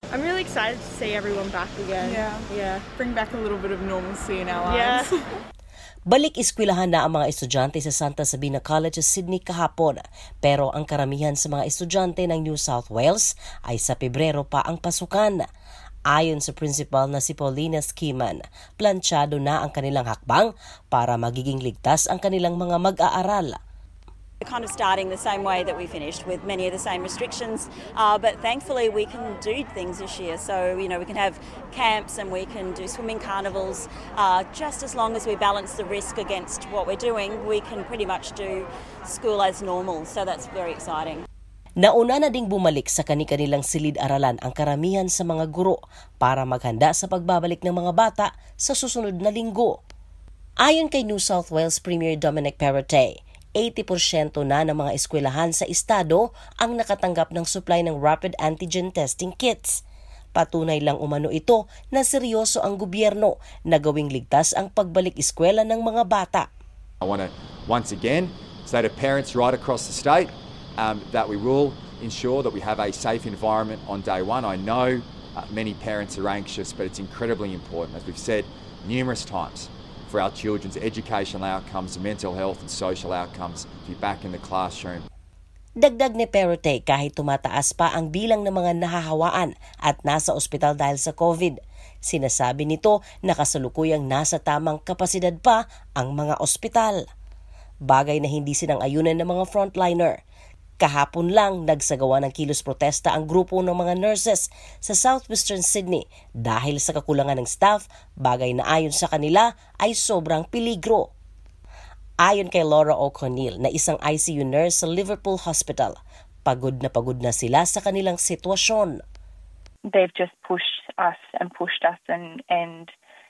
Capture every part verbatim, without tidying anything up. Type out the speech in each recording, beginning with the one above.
I'm really excited to see everyone back again. Yeah. Yeah. Bring back a little bit of normalcy in our lives. Yeah. Balik-eskwelahan na ang mga estudyante sa Santa Sabina College sa Sydney kahapon, pero ang karamihan sa mga estudyante ng New South Wales ay sa Pebrero pa ang pasukan. Ayon sa principal na si Paulina Skiman, planchado na ang kanilang hakbang para magiging ligtas ang kanilang mga mag-aaral. We're kind of starting the same way that we finished, with many of the same restrictions, uh, but thankfully we can do things this year. So, you know, we can have camps and we can do swimming carnivals. Uh, just as long as we balance the risk against what we're doing, we can pretty much do school as normal. So that's very exciting. Nauna na ding bumalik sa kani-kanilang silid-aralan ang karamihan sa mga guro para maghanda sa pagbabalik ng mga bata sa susunod na linggo. Ayon kay New South Wales Premier Dominic Perrottet, eighty percent na ng mga eskwelahan sa estado ang nakatanggap ng supply ng rapid antigen testing kits. Patunay lang umano ito na seryoso ang gobyerno na gawing ligtas ang pagbalik eskwela ng mga bata. I want to once again say to parents right across the state um, that we will ensure that we have a safe environment on day one. I know uh, many parents are anxious, but it's incredibly important, as we've said numerous times, for our children's educational outcomes, mental health and social outcomes to be back in the classroom. Dagdag ni Perrottet, kahit tumataas pa ang bilang ng mga nahahawaan at nasa ospital dahil sa COVID, sinasabi nito na kasalukuyang nasa tamang kapasidad pa ang mga ospital. Bagay na hindi sinang-ayunan ng mga frontliner. Kahapon lang nagsagawa ng kilos protesta ang grupo ng mga nurses sa Southwestern Sydney dahil sa kakulangan ng staff, bagay na ayon sa kanila ay sobrang peligro. Ayon kay Laura O'Connell na isang I C U nurse sa Liverpool Hospital, pagod na pagod na sila sa kanilang sitwasyon. They've just pushed us and pushed us and, and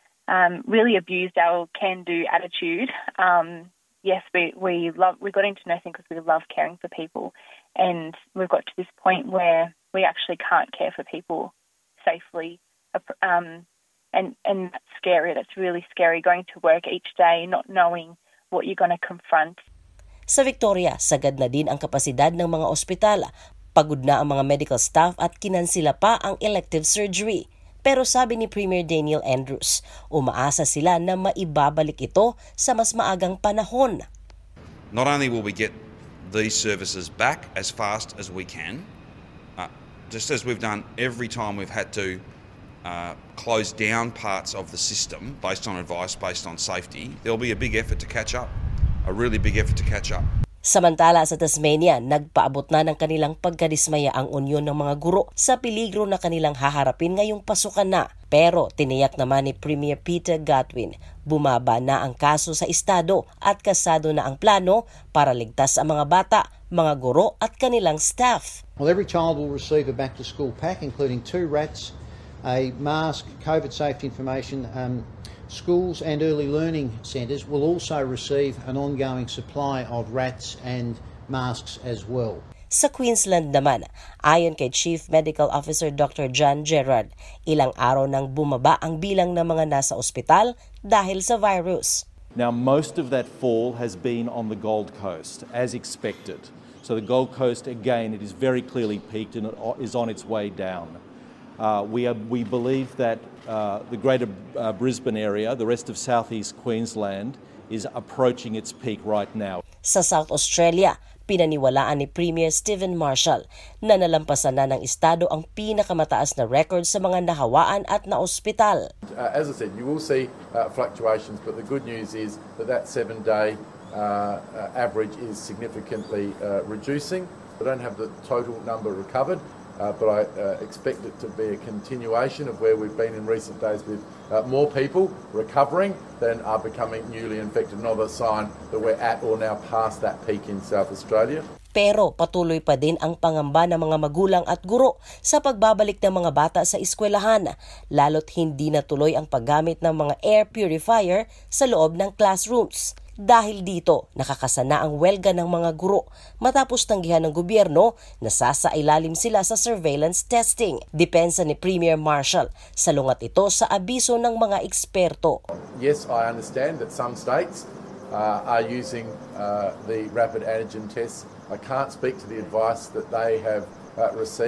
um, really abused our can-do attitude. Um, Yes, we we love we got into nursing because we love caring for people, and we've got to this point where we actually can't care for people safely, um, and and that's scary. That's really scary. Going to work each day, not knowing what you're going to confront. Sa Victoria, sagad na din ang kapasidad ng mga ospital. Pagod na ang mga medical staff at kinansila pa ang elective surgery. Pero sabi ni Premier Daniel Andrews, umaasa sila na maibabalik ito sa mas maagang panahon. Not only will we get these services back as fast as we can, uh, just as we've done every time we've had to uh, close down parts of the system based on advice, based on safety, there'll be a big effort to catch up, a really big effort to catch up. Samantala sa Tasmania, nagpaabot na ng kanilang pagkadismaya ang unyon ng mga guro sa peligro na kanilang haharapin ngayong pasukan na. Pero tiniyak naman ni Premier Peter Gutwein, bumaba na ang kaso sa estado at kasado na ang plano para ligtas ang mga bata, mga guro at kanilang staff. Well, every child will receive a back-to-school pack including two rats, a mask, COVID safety information. Um, Schools and early learning centres will also receive an ongoing supply of rats and masks as well. Sa Queensland naman, ayon kay Chief Medical Officer Doctor John Gerard, ilang araw nang bumaba ang bilang ng mga nasa ospital dahil sa virus. Now, most of that fall has been on the Gold Coast, as expected. So the Gold Coast, again, it is very clearly peaked and it is on its way down. Uh, we, are, we believe that uh, the greater uh, Brisbane area, the rest of southeast Queensland, is approaching its peak right now. Sa South Australia, pinaniwalaan ni Premier Stephen Marshall na nalampasan na ng estado ang pinakamataas na record sa mga nahawaan at naospital. Uh, as I said, you will see uh, fluctuations, but the good news is that that seven-day uh, uh, average is significantly uh, reducing. I don't have the total number recovered. Uh, but I uh, expect it to be a continuation of where we've been in recent days with uh, more people recovering than are becoming newly infected. Another sign that we're at or now past that peak in South Australia. Pero patuloy pa din ang pangamba ng mga magulang at guro sa pagbabalik ng mga bata sa eskwelahan, lalo't hindi natuloy ang paggamit ng mga air purifier sa loob ng classrooms. Dahil dito, nakakasana ang welga ng mga guro matapos tanggihan ng gobyerno na sasailalim sila sa surveillance testing. Depensa ni Premier Marshall, salungat ito sa abiso ng mga eksperto. Yes, I understand that some states uh, are using uh, the rapid antigen tests. I can't speak to the advice that they have uh, received.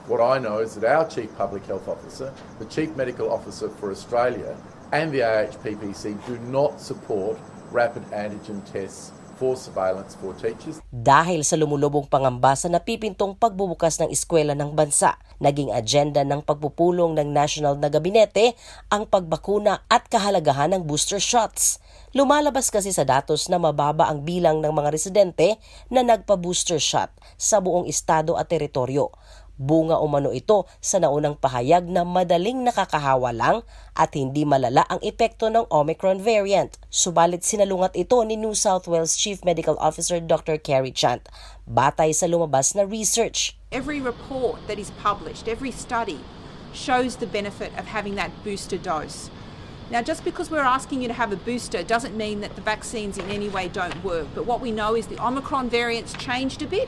What I know is that our Chief Public Health Officer, the Chief Medical Officer for Australia, and the A H P P C do not support rapid antigen tests for surveillance for teachers. Dahil sa lumulubong pangamba sa napipintong pagbubukas ng eskwela ng bansa, naging agenda ng pagpupulong ng National na Gabinete ang pagbakuna at kahalagahan ng booster shots. Lumalabas kasi sa datos na mababa ang bilang ng mga residente na nagpa-booster shot sa buong estado at teritoryo. Bunga umano ito sa naunang pahayag na madaling nakakahawa lang at hindi malala ang epekto ng Omicron variant. Subalit sinalungat ito ni New South Wales Chief Medical Officer Doctor Kerry Chant, batay sa lumabas na research. Every report that is published, every study, shows the benefit of having that booster dose. Now, just because we're asking you to have a booster doesn't mean that the vaccines in any way don't work. But what we know is the Omicron variant's changed a bit,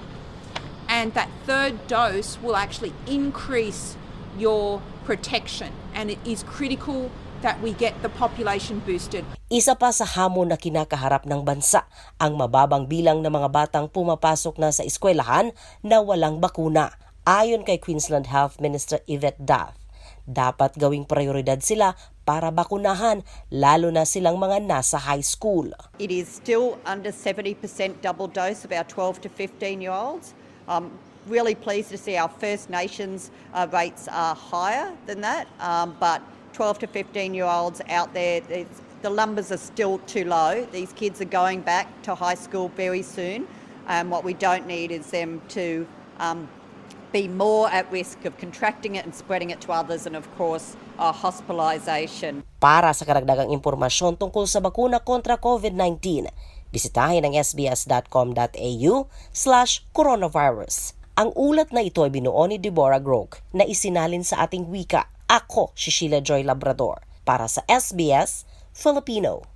and that third dose will actually increase your protection, and it is critical that we get the population boosted. Isa pa sa hamon na kinakaharap ng bansa ang mababang bilang ng mga batang pumapasok na sa eskwelahan na walang bakuna. Ayon kay Queensland Health Minister Yvette Duff, dapat gawing prioridad sila para bakunahan, lalo na silang mga nasa high school. It is still under seventy percent double dose of our twelve to fifteen-year-olds. Um, really pleased to see our First Nations uh, rates are higher than that, um, but twelve to fifteen-year-olds out there, the numbers are still too low. These kids are going back to high school very soon, and what we don't need is them to um, be more at risk of contracting it and spreading it to others, and of course, uh, hospitalisation. Para sa karagdagang impormasyon tungkol sa bakuna kontra COVID nineteen, bisitahin ang sbs.com.au slash coronavirus. Ang ulat na ito ay binuo ni Deborah Groke na isinalin sa ating wika. Ako si Sheila Joy Labrador para sa S B S Filipino.